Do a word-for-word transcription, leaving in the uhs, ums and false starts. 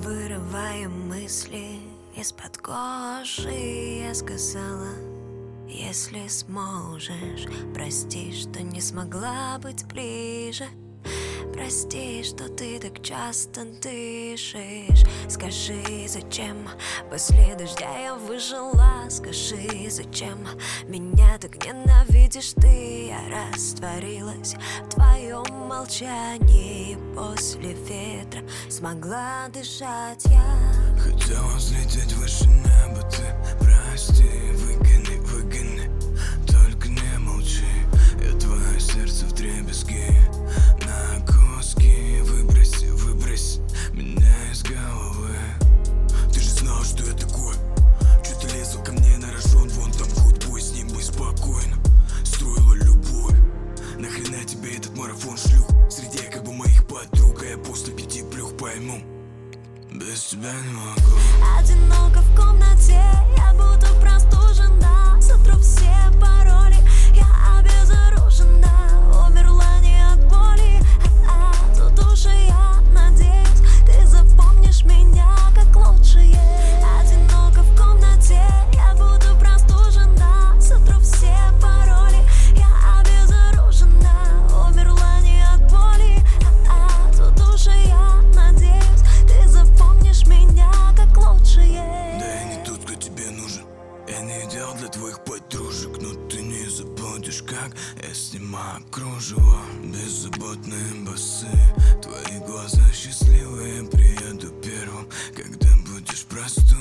вырывая мысли из-под кожи. Я сказала: если сможешь, прости, что не смогла быть ближе. Прости, что ты так часто дышишь. Скажи, зачем после дождя я выжила? Скажи, зачем меня так ненавидишь ты? Я растворилась в твоем молчании. После ветра смогла дышать я. Хотела взлететь выше неба, ты прости. Выгони, выгони, только не молчи. Я твое сердце вдребезги на куски. Выброси, выброси меня из головы. Ты же знал, что я такой. Чё ты лезла ко мне на рожон? Вон там хоть бой, с ним бы спокойно строила любовь. Нахрена тебе этот марафон шлюх? Среди как бы моих подруг, а я после пяти плюх пойму, без тебя не могу. Одиноко в комнате, я буду простужена. Сотру все пароли, я обезоружена. Умерла не от боли, а от души. Я надеюсь, ты запомнишь меня как лучшее. Одиноко в комнате, я буду простужена. Сотру все пароли, я обезоружена. Умерла не от боли, а от души. Я надеюсь, ты запомнишь меня как лучшее. Да я не тот, кто тебе нужен. Я не идеал для твоих подружек, но ты не забудешь, как я снимаю кружево. Беззаботные басы, твои глаза счастливые. Приеду первым, когда будешь простой.